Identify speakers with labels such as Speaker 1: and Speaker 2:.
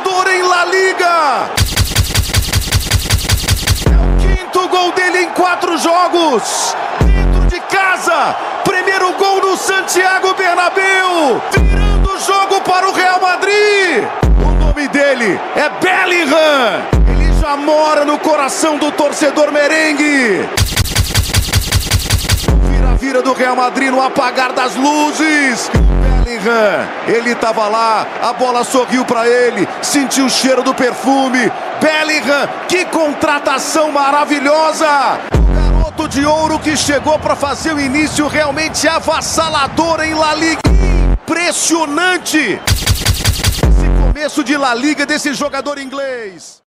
Speaker 1: avassalador em La Liga. É o quinto gol dele em 4 jogos. Dentro de casa, primeiro gol no Santiago Bernabéu, virando o jogo para o Real Madrid. O nome dele é Bellingham. Ele já mora no coração do torcedor merengue. Vira do Real Madrid no apagar das luzes. Bellingham, ele estava lá, a bola sorriu para ele, sentiu o cheiro do perfume. Bellingham, que contratação maravilhosa! O garoto de ouro que chegou para fazer o início realmente avassalador em La Liga. Impressionante! Esse começo de La Liga desse jogador inglês.